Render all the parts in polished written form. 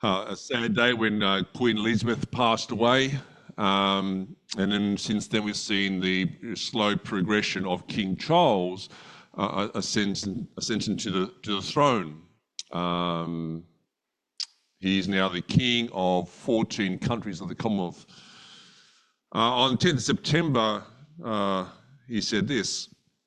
A sad day when Queen Elizabeth passed away. And then since then, we've seen the slow progression of King Charles ascension to the throne. He is now the king of 14 countries of the Commonwealth. On 10th of September, he said this,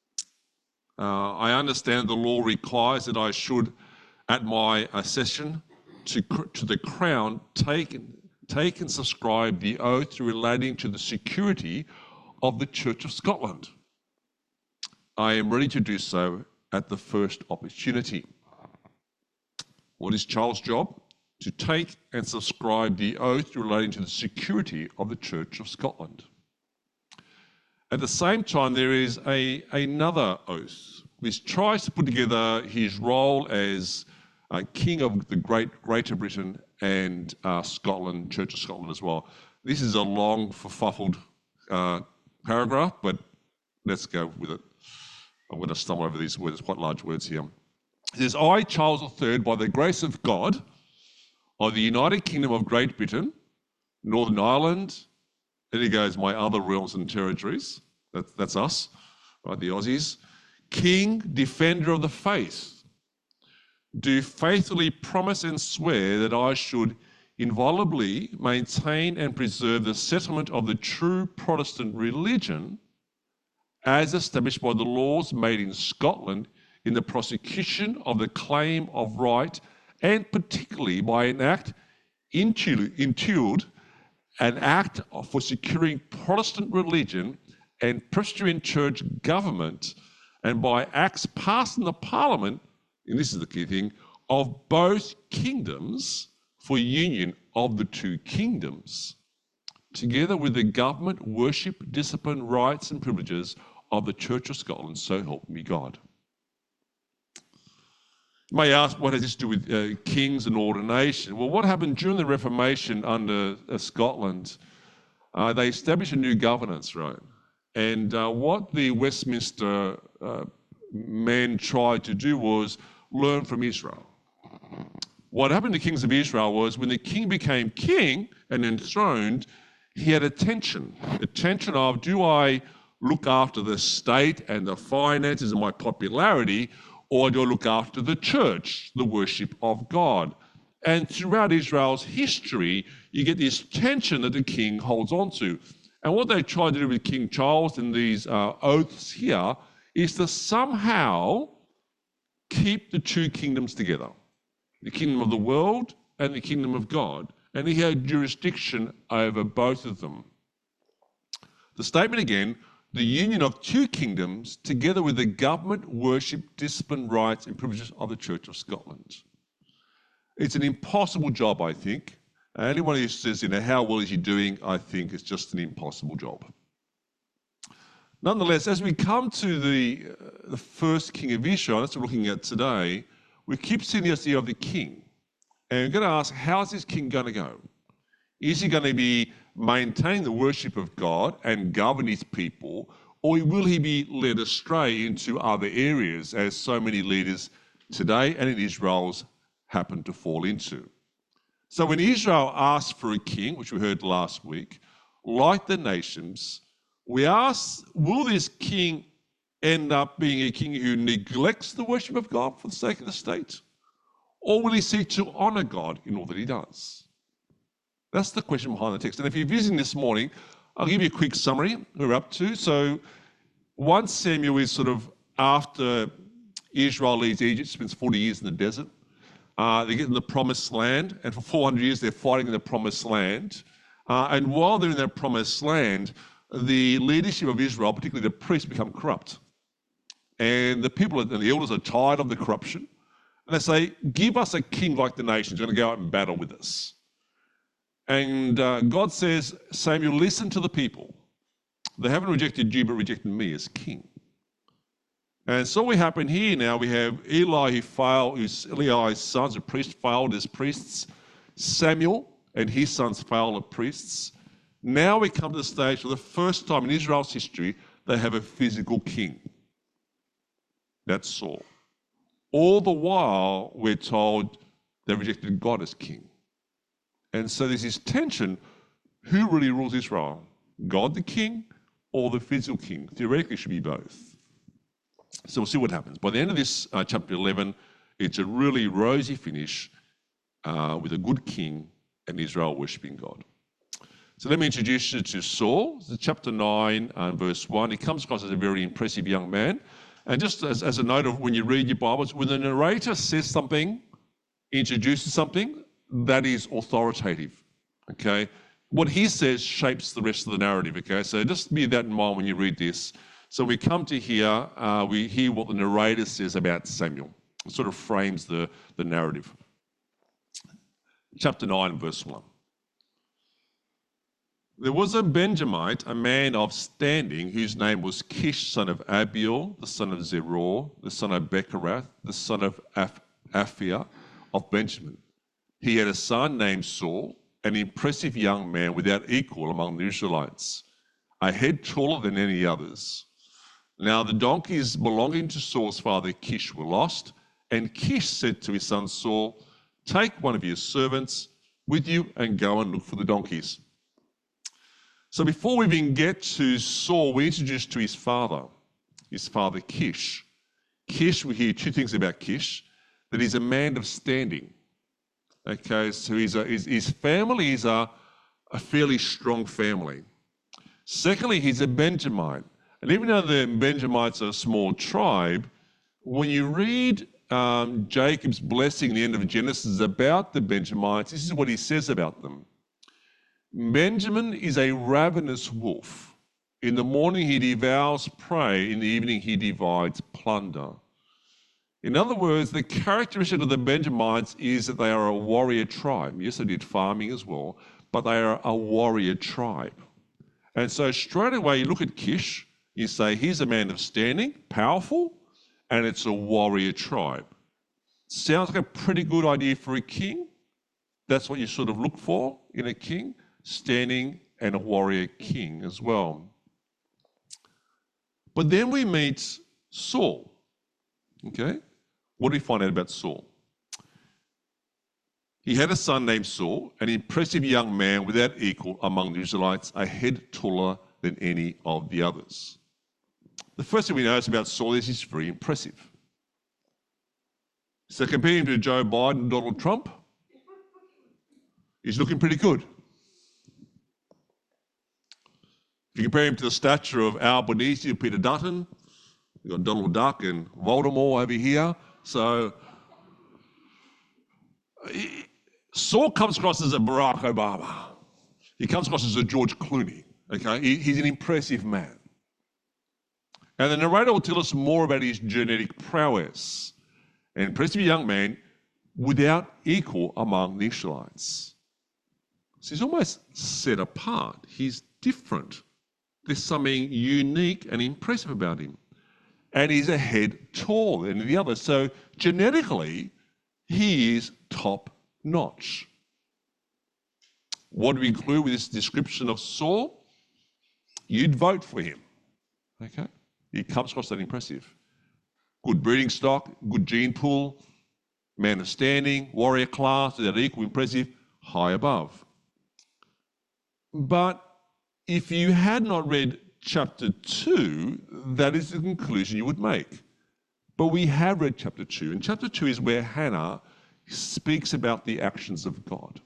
I understand the law requires that I should, at my accession to the crown, take and subscribe the oath relating to the security of the Church of Scotland. I am ready to do so at the first opportunity. What is Charles' job? To take and subscribe the oath relating to the security of the Church of Scotland. At the same time, there is another oath which tries to put together his role as King of the Greater Britain and Scotland, Church of Scotland as well. This is a long, fuffled paragraph, but let's go with it. I'm going to stumble over these words, quite large words here. It says, I, Charles III, by the grace of God, of the United Kingdom of Great Britain, Northern Ireland, then he goes, my other realms and territories, that's us, right, the Aussies, King, defender of the faith, do faithfully promise and swear that I should inviolably maintain and preserve the settlement of the true Protestant religion as established by the laws made in Scotland in the prosecution of the claim of right, and particularly by an act entitled an act for securing Protestant religion and Presbyterian church government, and by acts passed in the Parliament, and this is the key thing, of both kingdoms for union of the two kingdoms, together with the government, worship, discipline, rights and privileges of the Church of Scotland, so help me God. You may ask, what has this to do with kings and ordination? Well, what happened during the Reformation under Scotland? They established a new governance, right? And what the Westminster men tried to do was learn from Israel. What happened to kings of Israel was when the king became king and enthroned, he had a tension of, do I look after the state and the finances and my popularity, or do I look after the church, the worship of God? And throughout Israel's history, you get this tension that the king holds on to. And what they tried to do with King Charles and these oaths here is to somehow keep the two kingdoms together, the kingdom of the world and the kingdom of God. And he had jurisdiction over both of them. The statement again, the union of two kingdoms together with the government, worship, discipline, rights and privileges of the Church of Scotland. It's an impossible job, I think. Anyone who says, how well is he doing, I think it's just an impossible job. Nonetheless, as we come to the first king of Israel, that's what we're looking at today, we keep seeing the idea of the king. And we're going to ask, how's this king going to go? Is he going to be maintain the worship of God and govern his people, or will he be led astray into other areas, as so many leaders today and in Israel's happen to fall into? So when Israel asked for a king, which we heard last week, like the nations, we ask, will this king end up being a king who neglects the worship of God for the sake of the state? Or will he seek to honor God in all that he does? That's the question behind the text. And if you're visiting this morning, I'll give you a quick summary we're up to. So 1 Samuel is sort of after Israel leaves Egypt, spends 40 years in the desert. They get in the promised land, and for 400 years they're fighting in the promised land. And while they're in that promised land, the leadership of Israel, particularly the priests, become corrupt. And the people and the elders are tired of the corruption. And they say, give us a king like the nations, who's going to go out and battle with us. And God says, Samuel, listen to the people. They haven't rejected you, but rejected me as king. And so what happened here now, we have Eli who failed, who's Eli's sons, a priest, failed as priests. Samuel and his sons failed as priests. Now we come to the stage for the first time in Israel's history, they have a physical king. That's Saul. All the while, we're told they rejected God as king. And so there's this tension. Who really rules Israel? God the king or the physical king? Theoretically, it should be both. So we'll see what happens. By the end of this chapter 11, it's a really rosy finish with a good king and Israel worshipping God. So let me introduce you to Saul. This is chapter 9 and verse 1. He comes across as a very impressive young man. And just as a note of when you read your Bibles, when the narrator says something, introduces something, that is authoritative, okay? What he says shapes the rest of the narrative, okay? So just bear that in mind when you read this. So we come to here, we hear what the narrator says about Samuel. It sort of frames the narrative. Chapter 9, verse 1. There was a Benjamite, a man of standing, whose name was Kish, son of Abiel, the son of Zeror, the son of Bechorath, the son of Aphiah of Benjamin. He had a son named Saul, an impressive young man without equal among the Israelites, a head taller than any others. Now the donkeys belonging to Saul's father Kish were lost, and Kish said to his son Saul, "Take one of your servants with you and go and look for the donkeys." So before we even get to Saul, we're introduced to his father Kish. Kish, we hear two things about Kish, that he's a man of standing. Okay, so his family is a fairly strong family. Secondly, he's a Benjamite. And even though the Benjamites are a small tribe, when you read Jacob's blessing at the end of Genesis about the Benjamites, this is what he says about them. Benjamin is a ravenous wolf. In the morning he devours prey, in the evening he divides plunder. In other words, the characteristic of the Benjamites is that they are a warrior tribe. Yes, they did farming as well, but they are a warrior tribe. And so straight away you look at Kish, you say he's a man of standing, powerful, and it's a warrior tribe. Sounds like a pretty good idea for a king. That's what you sort of look for in a king. Standing and a warrior king as well. But then we meet Saul. Okay? What do we find out about Saul? He had a son named Saul, an impressive young man without equal among the Israelites, a head taller than any of the others. The first thing we notice about Saul is he's very impressive. So compare him to Joe Biden and Donald Trump, he's looking pretty good. If you compare him to the stature of Albanese or Peter Dutton, you've got Donald Duck and Voldemort over here. So Saul comes across as a Barack Obama. He comes across as a George Clooney. Okay, he's an impressive man. And the narrator will tell us more about his genetic prowess. An impressive young man without equal among the Israelites. So he's almost set apart. He's different. There's something unique and impressive about him. And he's a head taller than the others. So genetically, he is top notch. What do we include with this description of Saul? You'd vote for him. Okay? He comes across that impressive. Good breeding stock, good gene pool, man of standing, warrior class, without equal, impressive, high above. But if you had not read chapter 2, that is the conclusion you would make. But we have read chapter 2, and chapter 2 is where Hannah speaks about the actions of God.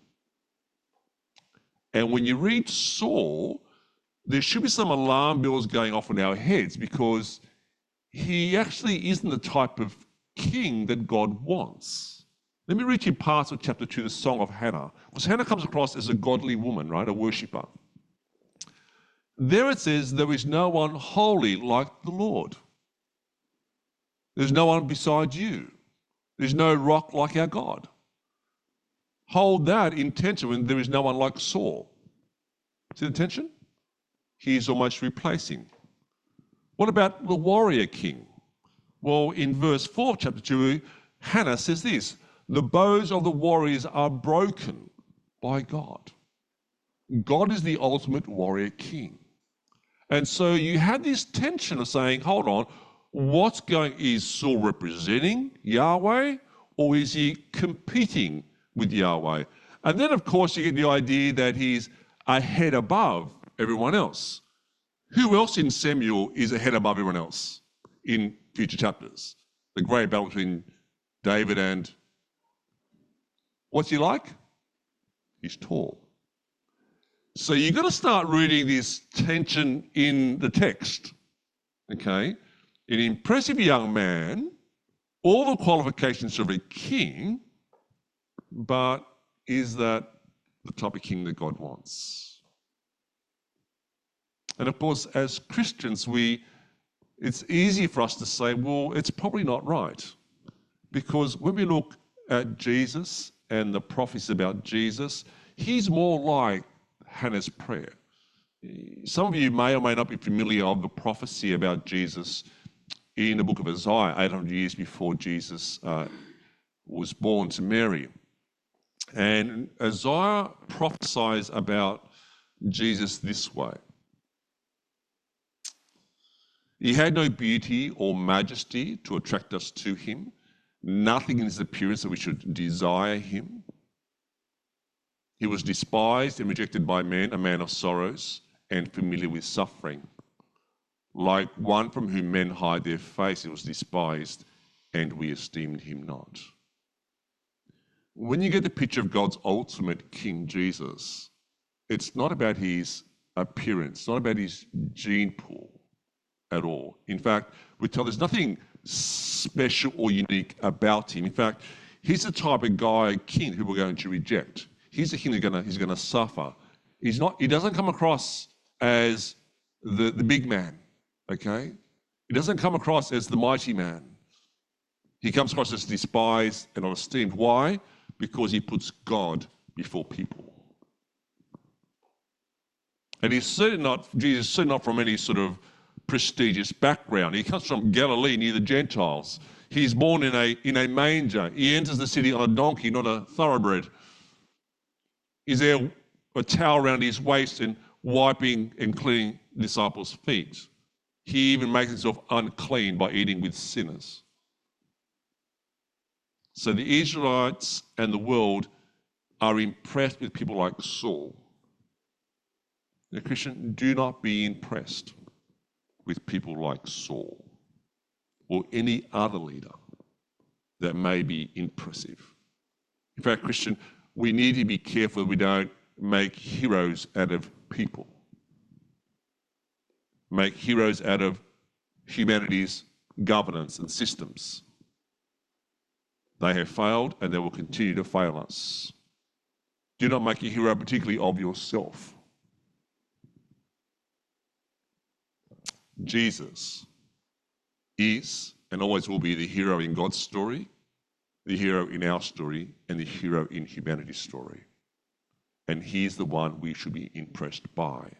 And when you read Saul, there should be some alarm bells going off in our heads because he actually isn't the type of king that God wants. Let me read you parts of chapter 2, the Song of Hannah. Because Hannah comes across as a godly woman, right? A worshipper. There it says, there is no one holy like the Lord. There's no one beside you. There's no rock like our God. Hold that in tension when there is no one like Saul. See the tension? He's almost replacing. What about the warrior king? Well, in verse 4 of chapter 2, Hannah says this, the bows of the warriors are broken by God. God is the ultimate warrior king. And so you had this tension of saying, hold on, is Saul representing Yahweh or is he competing with Yahweh? And then, of course, you get the idea that he's a head above everyone else. Who else in Samuel is a head above everyone else in future chapters? The great battle between David and... What's he like? He's tall. So you've got to start reading this tension in the text, okay? An impressive young man, all the qualifications of a king, but is that the type of king that God wants? And of course, as Christians, it's easy for us to say, well, it's probably not right. Because when we look at Jesus and the prophecies about Jesus, he's more like Hannah's prayer. Some of you may or may not be familiar with the prophecy about Jesus in the book of Isaiah, 800 years before Jesus was born to Mary. And Isaiah prophesies about Jesus this way. He had no beauty or majesty to attract us to him, nothing in his appearance that we should desire him. He was despised and rejected by men, a man of sorrows and familiar with suffering. Like one from whom men hide their face, he was despised, and we esteemed him not. When you get the picture of God's ultimate King Jesus, it's not about his appearance, not about his gene pool at all. In fact, we're told there's nothing special or unique about him. In fact, he's the type of guy, king, who we're going to reject. He's the king who's going to suffer. He doesn't come across as the big man, okay? He doesn't come across as the mighty man. He comes across as despised and not esteemed. Why? Because he puts God before people. And Jesus is certainly not from any sort of prestigious background. He comes from Galilee near the Gentiles. He's born in a manger. He enters the city on a donkey, not a thoroughbred. He's there a towel around his waist and wiping and cleaning disciples' feet. He even makes himself unclean by eating with sinners. So the Israelites and the world are impressed with people like Saul. Now, Christian, do not be impressed with people like Saul or any other leader that may be impressive. In fact, Christian, we need to be careful we don't make heroes out of people. Make heroes out of humanity's governance and systems. They have failed and they will continue to fail us. Do not make a hero particularly of yourself. Jesus is and always will be the hero in God's story, the hero in our story, and the hero in humanity's story. And he's the one we should be impressed by.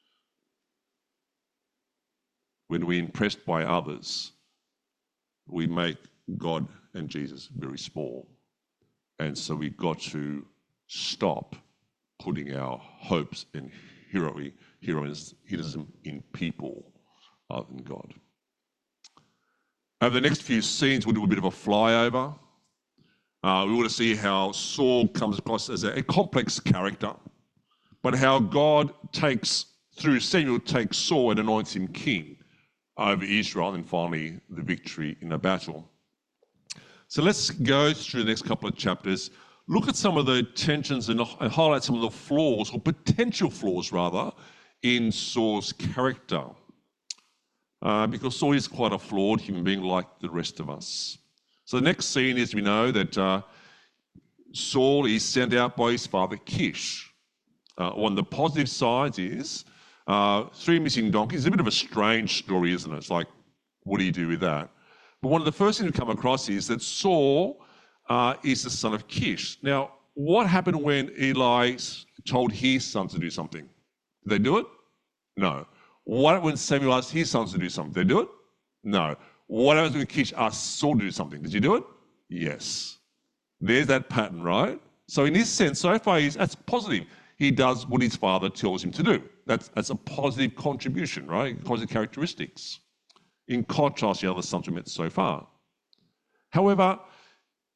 When we're impressed by others, we make God and Jesus very small. And so we've got to stop putting our hopes and heroism in people other than God. Over the next few scenes, we'll do a bit of a flyover. We want to see how Saul comes across as a complex character, but how God through Samuel, takes Saul and anoints him king over Israel, and finally the victory in a battle. So let's go through the next couple of chapters, look at some of the tensions and highlight some of the flaws, or potential flaws rather, in Saul's character. Because Saul is quite a flawed human being like the rest of us. So the next scene is we know that Saul is sent out by his father Kish. One of the positive sides is 3 missing donkeys. It's a bit of a strange story, isn't it? It's like, what do you do with that? But one of the first things we come across is that Saul is the son of Kish. Now, what happened when Eli told his sons to do something? Did they do it? No. What happened when Samuel asked his sons to do something? Did they do it? No. What happens when Kish asked Saul to do something? Did you do it? Yes. There's that pattern, right? So in this sense, so far, that's positive. He does what his father tells him to do. That's a positive contribution, right? Positive characteristics. In contrast to the other sons we met so far. However,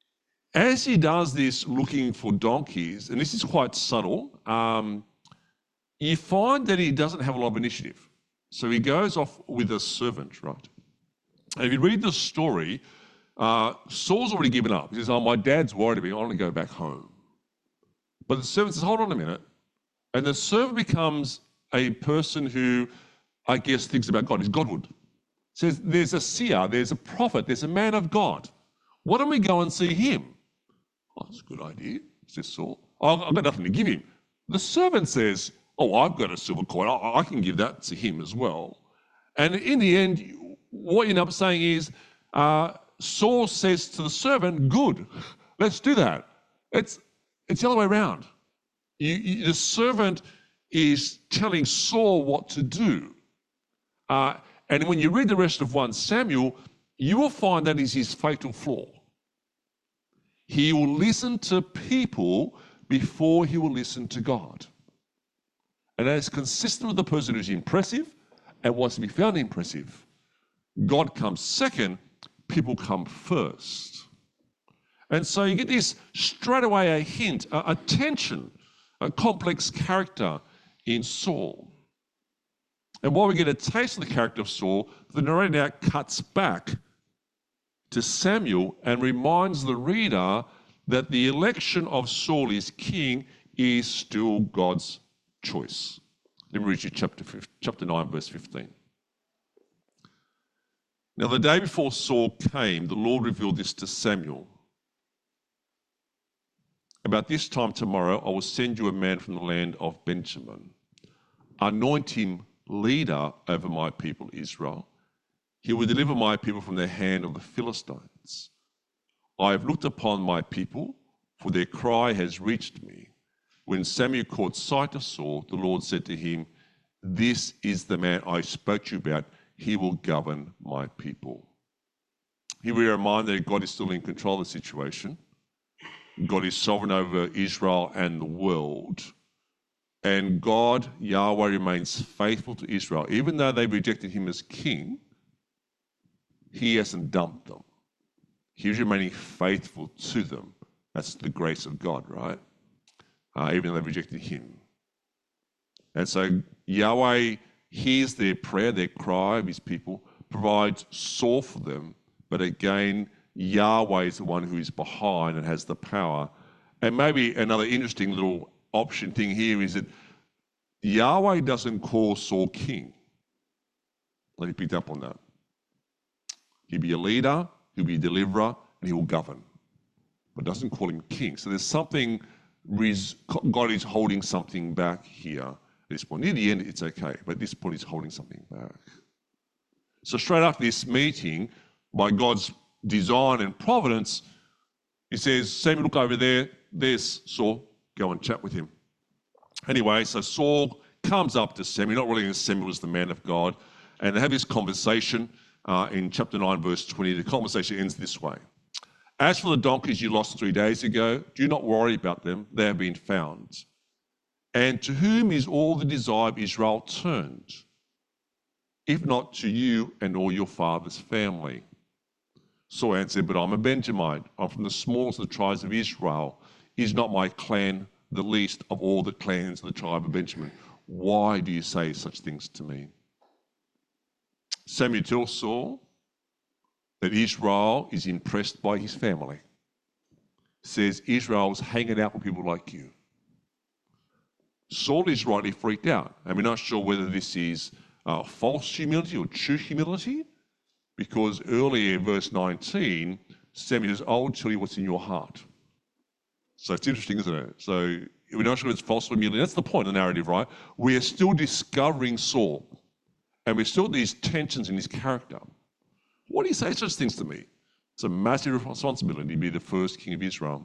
as he does this looking for donkeys, and this is quite subtle, you find that he doesn't have a lot of initiative. So he goes off with a servant, right? And if you read the story, Saul's already given up. He says, oh, my dad's worried about me. I want to go back home. But the servant says, hold on a minute. And the servant becomes a person who, I guess, thinks about God. He's Godward. Says, there's a seer, there's a prophet, there's a man of God. Why don't we go and see him? Oh, that's a good idea, says Saul. Oh, I've got nothing to give him. The servant says, oh, I've got a silver coin. I can give that to him as well. And in the end, what you end up saying is, Saul says to the servant, good, let's do that. It's the other way around. The servant is telling Saul what to do. And when you read the rest of 1 Samuel, you will find that is his fatal flaw. He will listen to people before he will listen to God. And that is consistent with the person who's impressive and wants to be found impressive. God comes second, people come first. And so you get this straight away a hint, a tension, a complex character in Saul. And while we get a taste of the character of Saul, the narrator now cuts back to Samuel and reminds the reader that the election of Saul as king is still God's choice. Let me read you chapter 9, verse 15. Now, the day before Saul came, the Lord revealed this to Samuel. About this time tomorrow, I will send you a man from the land of Benjamin. Anoint him leader over my people Israel. He will deliver my people from the hand of the Philistines. I have looked upon my people, for their cry has reached me. When Samuel caught sight of Saul, the Lord said to him, this is the man I spoke to you about. He will govern my people. Here we are reminded that God is still in control of the situation. God is sovereign over Israel and the world. And God, Yahweh, remains faithful to Israel. Even though they rejected him as king, he hasn't dumped them. He's remaining faithful to them. That's the grace of God, right? Even though they rejected him. And so Yahweh hears their prayer, their cry of his people, provides Saul for them. But again, Yahweh is the one who is behind and has the power. And maybe another interesting little option thing here is that Yahweh doesn't call Saul king. Let me pick up on that. He'll be a leader, he'll be a deliverer, and he will govern. But doesn't call him king. So there's something, God is holding something back here at this point. Near the end, it's okay, but at this point, he's holding something back. So straight after this meeting, by God's design and providence, he says, Samuel, look over there, there's Saul, go and chat with him. Anyway, so Saul comes up to Samuel, not really Samuel is the man of God, and they have this conversation in chapter 9, verse 20. The conversation ends this way. As for the donkeys you lost 3 days ago, do not worry about them, they have been found. And to whom is all the desire of Israel turned? If not to you and all your father's family. Saul answered, but I'm a Benjamite. I'm from the smallest of the tribes of Israel. Is not my clan the least of all the clans of the tribe of Benjamin? Why do you say such things to me? Samuel tells Saul that Israel is impressed by his family. Says Israel's hanging out with people like you. Saul is rightly freaked out. And we're not sure whether this is false humility or true humility, because earlier in verse 19, Samuel says, I'll tell you what's in your heart. So it's interesting, isn't it? So we're not sure if it's false humility. That's the point of the narrative, right? We are still discovering Saul, and we're still these tensions in his character. Why do you say such things to me? It's a massive responsibility to be the first king of Israel.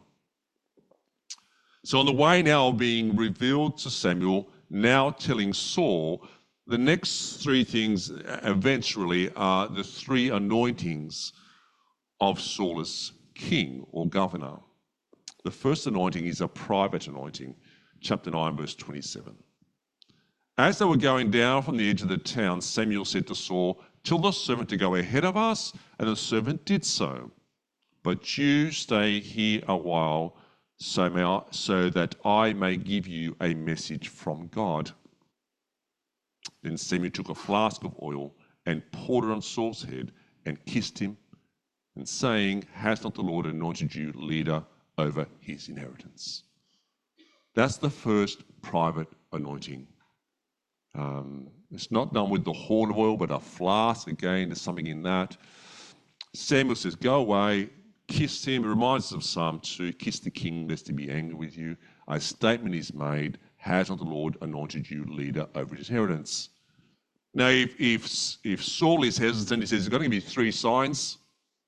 So on the way now of being revealed to Samuel, now telling Saul, the next three things eventually are the three anointings of Saul as king or governor. The first anointing is a private anointing, chapter 9, verse 27. As they were going down from the edge of the town, Samuel said to Saul, tell the servant to go ahead of us, and the servant did so. but you stay here a while so that I may give you a message from God." Then Samuel took a flask of oil and poured it on Saul's head and kissed him, and saying, "Has not the Lord anointed you leader over his inheritance?" That's the first private anointing. It's not done with the horn of oil, but a flask. Again, there's something in that. Samuel says, "Go away, kiss him." It reminds us of Psalm 2, "Kiss the king lest he be angry with you." A statement is made, "Has not the Lord anointed you leader over his inheritance?" Now, if Saul is hesitant, he says, "There's got to be three signs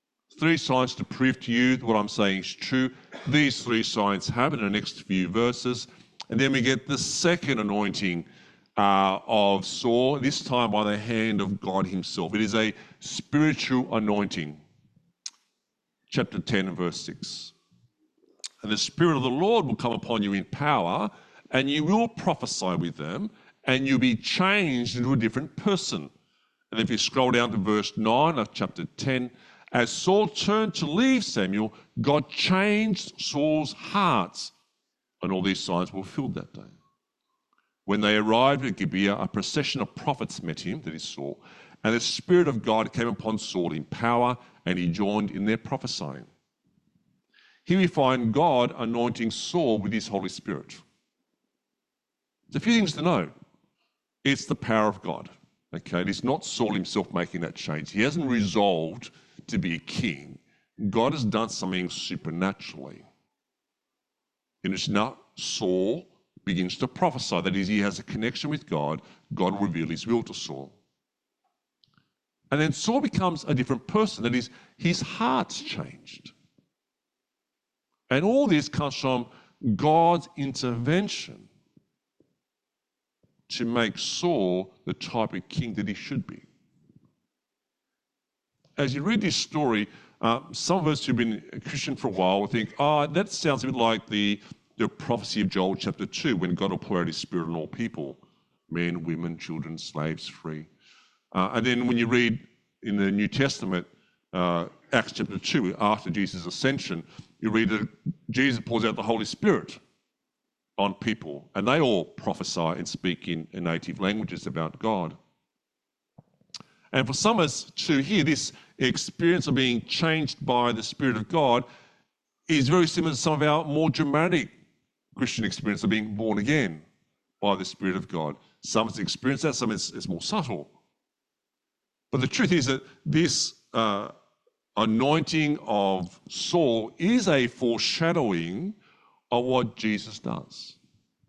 to prove to you that what I'm saying is true." These three signs happen in the next few verses. And then we get the second anointing of Saul, this time by the hand of God himself. It is a spiritual anointing. Chapter 10 and verse 6. "And the Spirit of the Lord will come upon you in power, and you will prophesy with them, and you'll be changed into a different person." And if you scroll down to verse 9 of chapter 10, "As Saul turned to leave Samuel, God changed Saul's heart." And all these signs were fulfilled that day. When they arrived at Gibeah, a procession of prophets met him, that is Saul, and the Spirit of God came upon Saul in power, and he joined in their prophesying. Here we find God anointing Saul with his Holy Spirit. There's a few things to know. It's the power of God. Okay, it is not Saul himself making that change. He hasn't resolved to be a king. God has done something supernaturally. And it's not Saul begins to prophesy. That is, he has a connection with God. God will reveal his will to Saul. And then Saul becomes a different person. That is, his heart's changed. And all this comes from God's intervention to make Saul the type of king that he should be. As you read this story, some of us who've been a Christian for a while will think, that sounds a bit like the prophecy of Joel chapter 2, when God will pour out his Spirit on all people, men, women, children, slaves, free. And then when you read in the New Testament, Acts chapter 2, after Jesus' ascension, you read that Jesus pours out the Holy Spirit on people, and they all prophesy and speak in native languages about God. And for some of us to hear this experience of being changed by the Spirit of God is very similar to some of our more dramatic Christian experience of being born again by the Spirit of God. Some has experienced that, some is more subtle. But the truth is that this anointing of Saul is a foreshadowing of what Jesus does.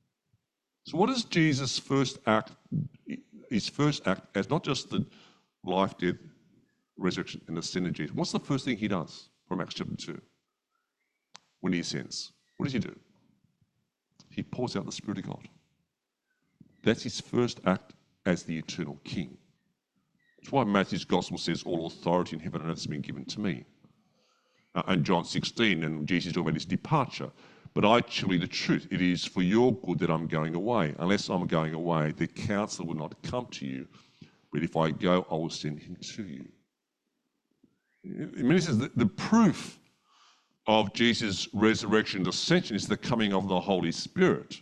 So what is Jesus' first act? His first act as not just the life, death, resurrection, and ascension of Jesus. What's the first thing he does from Acts chapter 2? When he ascends, what does he do? He pours out the Spirit of God. That's his first act as the eternal King. That's why Matthew's Gospel says, "All authority in heaven and earth has been given to me." And John 16, and Jesus talking about his departure. "But I tell you the truth, it is for your good that I'm going away. Unless I'm going away, the Counselor will not come to you. But if I go, I will send him to you." In many senses, the proof of Jesus' resurrection and ascension is the coming of the Holy Spirit.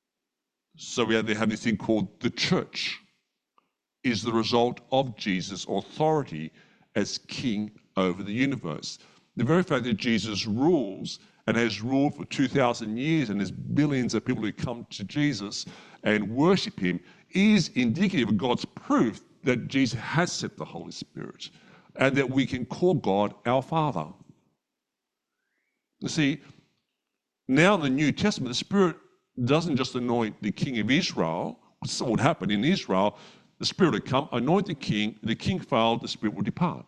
So they have this thing called the church, is the result of Jesus' authority as king over the universe. The very fact that Jesus rules and has ruled for 2,000 years, and there's billions of people who come to Jesus and worship him, is indicative of God's proof that Jesus has sent the Holy Spirit and that we can call God our Father. You see, now in the New Testament, the Spirit doesn't just anoint the king of Israel, which would happen in Israel. The Spirit would come, anoint the king failed, the Spirit would depart.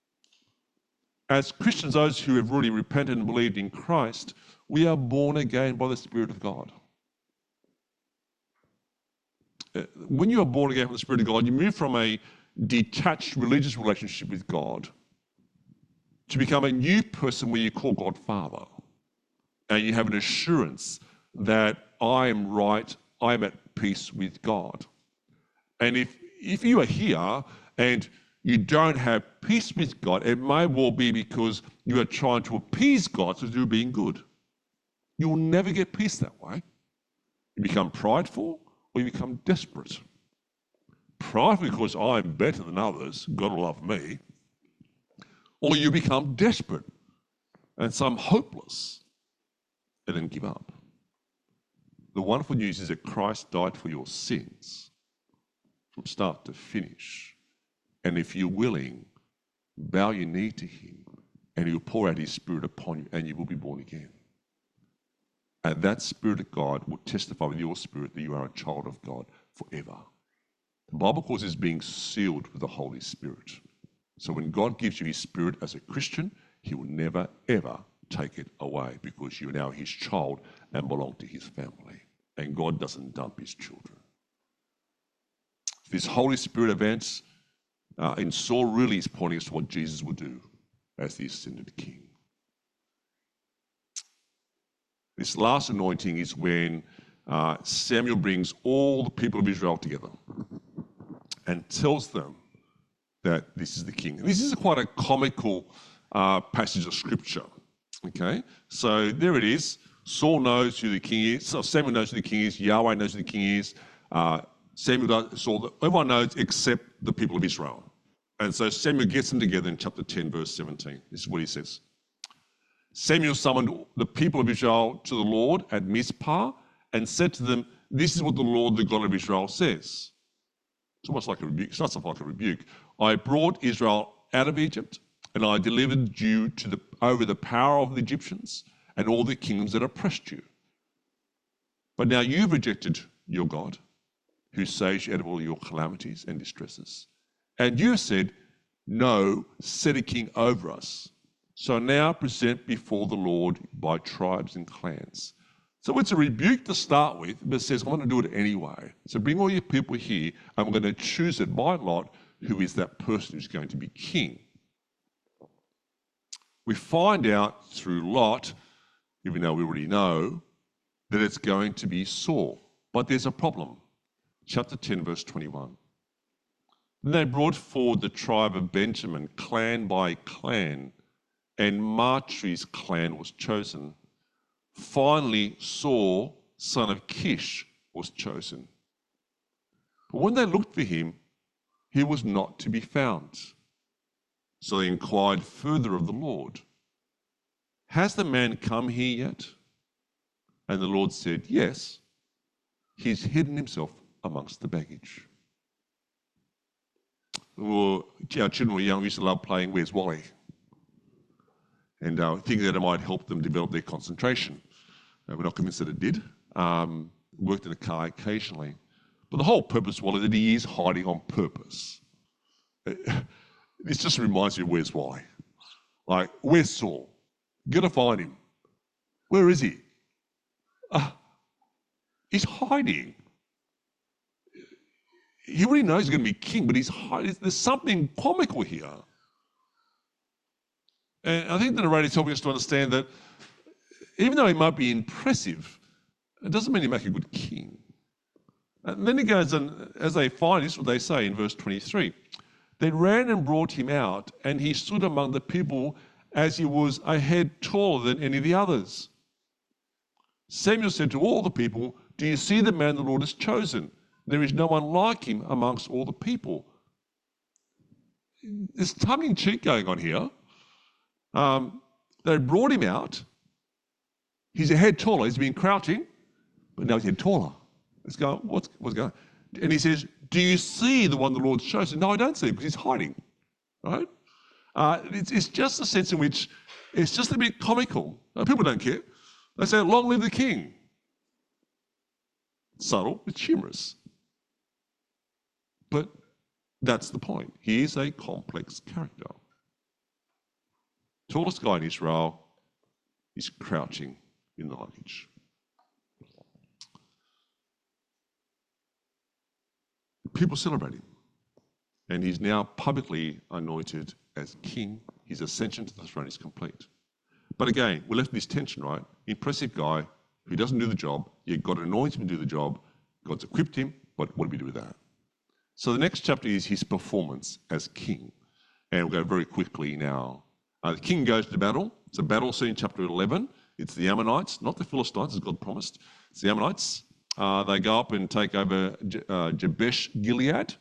As Christians, those who have really repented and believed in Christ, we are born again by the Spirit of God. When you are born again by the Spirit of God, you move from a detached religious relationship with God to become a new person where you call God Father. And you have an assurance that I am right, I am at peace with God. And if you are here and you don't have peace with God, it may well be because you are trying to appease God so you're being good. You'll never get peace that way. You become prideful or you become desperate. Prideful because I'm better than others, God will love me. Or you become desperate and so I'm hopeless and then give up. The wonderful news is that Christ died for your sins from start to finish. And if you're willing, bow your knee to him and he'll pour out his Spirit upon you and you will be born again. And that Spirit of God will testify with your spirit that you are a child of God forever. The Bible calls this being sealed with the Holy Spirit. So when God gives you his Spirit as a Christian, he will never, ever take it away because you're now his child and belong to his family. And God doesn't dump his children. This Holy Spirit events in Saul really is pointing us to what Jesus would do as the ascended king. This last anointing is when Samuel brings all the people of Israel together and tells them that this is the king. And this is quite a comical passage of scripture. Okay, so there it is. Saul knows who the king is. So Samuel knows who the king is. Yahweh knows who the king is. Saul, everyone knows except the people of Israel. And so Samuel gets them together in chapter 10, verse 17. This is what he says. Samuel summoned the people of Israel to the Lord at Mizpah and said to them, "This is what the Lord, the God of Israel, says." It's almost like a rebuke. It starts off like a rebuke. "I brought Israel out of Egypt, and I delivered you over the power of the Egyptians and all the kingdoms that oppressed you. But now you've rejected your God, who saves you out of all your calamities and distresses. And you said, 'No, set a king over us.' So now present before the Lord by tribes and clans." So it's a rebuke to start with, but it says, "I'm going to do it anyway. So bring all your people here, and we're going to choose it by lot who is that person who's going to be king." We find out through Lot, even though we already know, that it's going to be Saul. But there's a problem. Chapter 10, verse 21. "Then they brought forward the tribe of Benjamin, clan by clan, and Matri's clan was chosen. Finally, Saul, son of Kish, was chosen. But when they looked for him, he was not to be found. So they inquired further of the Lord, 'Has the man come here yet?' And the Lord said, 'Yes, he's hidden himself amongst the baggage.'" Our children were young, we used to love playing Where's Wally? And thinking that it might help them develop their concentration. We're not convinced that it did. Worked in a car occasionally. But the whole purpose was that he is hiding on purpose. This just reminds me of Where's Wally? Like, where's Saul? Gotta find him. Where is he? He's hiding. He already knows he's going to be king, but he's hiding. There's something comical here. And I think the narrator is helping us to understand that even though he might be impressive, it doesn't mean he make a good king. And then he goes, and as they find, this is what they say in verse 23. "They ran and brought him out, and he stood among the people as he was a head taller than any of the others. Samuel said to all the people, 'Do you see the man the Lord has chosen? There is no one like him amongst all the people.'" There's tongue-in-cheek going on here. They brought him out. He's a head taller. He's been crouching, but now he's a head taller. Let's go, what's going on? And he says, "Do you see the one the Lord's chosen?" "No, I don't see him because he's hiding." Right? It's just a sense in which it's just a bit comical. People don't care. They say, "Long live the king." Subtle, it's humorous. But that's the point. He is a complex character. Tallest guy in Israel is crouching in the luggage. People celebrate him. And he's now publicly anointed as king. His ascension to the throne is complete. But again, we're left with this tension, right? Impressive guy who doesn't do the job, yet God anoints him to do the job. God's equipped him, but what do we do with that? So the next chapter is his performance as king. And we'll go very quickly now. The king goes to battle. It's a battle scene, chapter 11. It's the Ammonites, not the Philistines, as God promised. It's the Ammonites. They go up and take over Jabesh Gilead.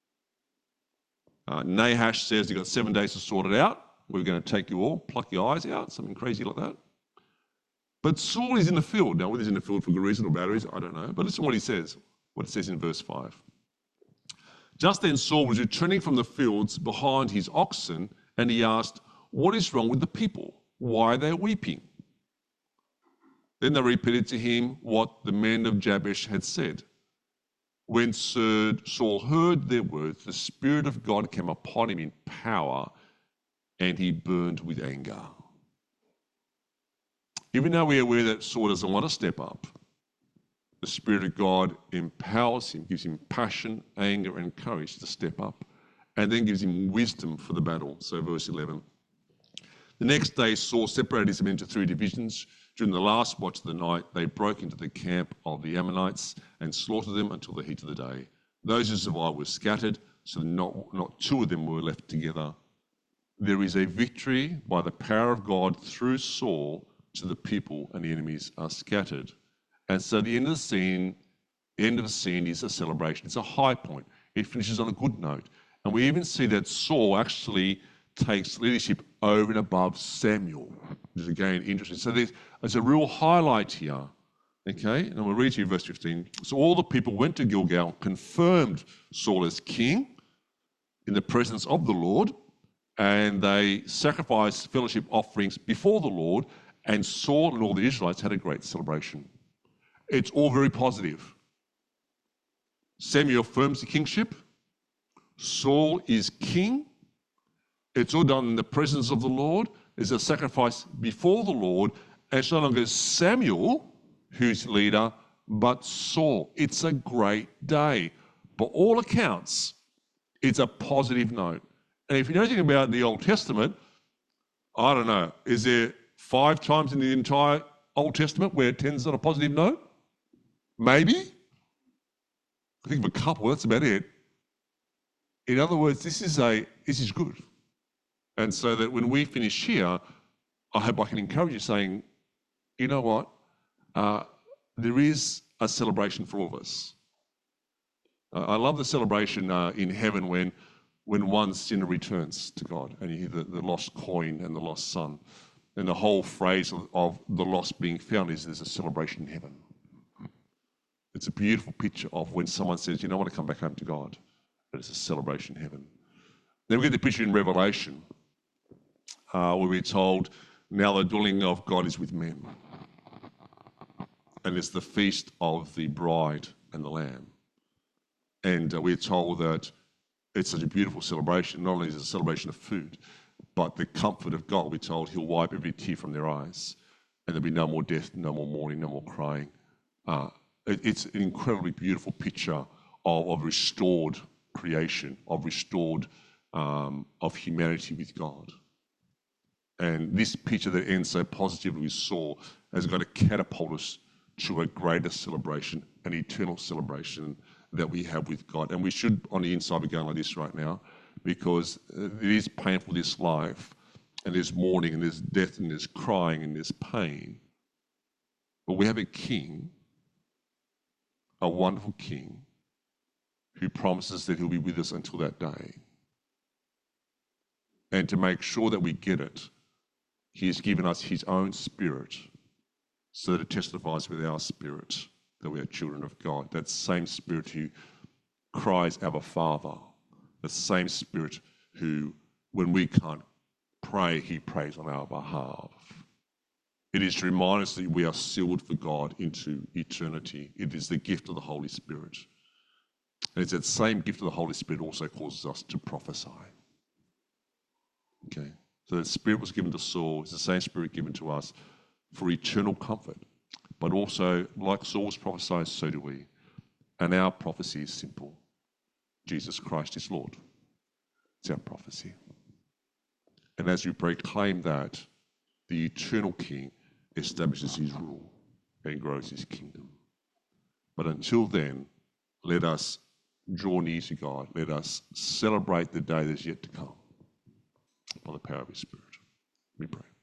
Nahash says you've got 7 days to sort it out. We're going to take you all, pluck your eyes out, something crazy like that. But Saul is in the field. Now, whether he's in the field for good reason or bad reason, I don't know. But listen to what he says, what it says in verse 5. Just then Saul was returning from the fields behind his oxen, and he asked, "What is wrong with the people? Why are they weeping?" Then they repeated to him what the men of Jabesh had said. When Saul heard their words, the Spirit of God came upon him in power, and he burned with anger. Even though we're aware that Saul doesn't want to step up, the Spirit of God empowers him, gives him passion, anger, and courage to step up, and then gives him wisdom for the battle. So verse 11. The next day, Saul separated his men into 3 divisions. During the last watch of the night, they broke into the camp of the Ammonites and slaughtered them until the heat of the day. Those who survived were scattered, so not 2 of them were left together. There is a victory by the power of God through Saul to the people, and the enemies are scattered. And so the end of the scene is a celebration. It's a high point. It finishes on a good note. And we even see that Saul actually takes leadership over and above Samuel, which is again interesting. So there's a real highlight here. Okay, and we'll read to you verse 15. So all the people went to Gilgal, confirmed Saul as king in the presence of the Lord, and they sacrificed fellowship offerings before the Lord, and Saul and all the Israelites had a great celebration. It's all very positive. Samuel affirms the kingship. Saul is king. It's all done in the presence of the Lord. There's a sacrifice before the Lord. And it's no longer Samuel who's leader, but Saul. It's a great day. By all accounts, it's a positive note. And if you know anything about the Old Testament, I don't know, is there 5 times in the entire Old Testament where it ends on a positive note? Maybe. I think of a couple, that's about it. In other words, this is good. And so that when we finish here, I hope I can encourage you saying, you know what, there is a celebration for all of us. I love the celebration in heaven when one sinner returns to God, and you hear the lost coin and the lost son. And the whole phrase of the lost being found is there's a celebration in heaven. It's a beautiful picture of when someone says, you know, I want to come back home to God. But it's a celebration in heaven. Then we get the picture in Revelation, where we're told, now the dwelling of God is with men. And it's the feast of the bride and the lamb. And we're told that it's such a beautiful celebration. Not only is it a celebration of food, but the comfort of God. We're told he'll wipe every tear from their eyes. And there'll be no more death, no more mourning, no more crying. It's an incredibly beautiful picture of restored creation, of restored, of humanity with God. And this picture that ends so positively with Saul has got to catapult us to a greater celebration, an eternal celebration that we have with God. And we should, on the inside, be going like this right now, because it is painful, this life, and there's mourning, and there's death, and there's crying, and there's pain. But we have a king, a wonderful king, who promises that he'll be with us until that day. And to make sure that we get it, he has given us his own spirit so that it testifies with our spirit that we are children of God. That same spirit who cries, Abba, Father. The same spirit who, when we can't pray, he prays on our behalf. It is to remind us that we are sealed for God into eternity. It is the gift of the Holy Spirit. And it's that same gift of the Holy Spirit also causes us to prophesy. Okay, so the Spirit was given to Saul. It's the same Spirit given to us for eternal comfort. But also, like Saul was prophesying, so do we. And our prophecy is simple. Jesus Christ is Lord. It's our prophecy. And as we proclaim that, the eternal King establishes his rule and grows his kingdom. But until then, let us draw near to God. Let us celebrate the day that's yet to come by the power of His Spirit. We pray.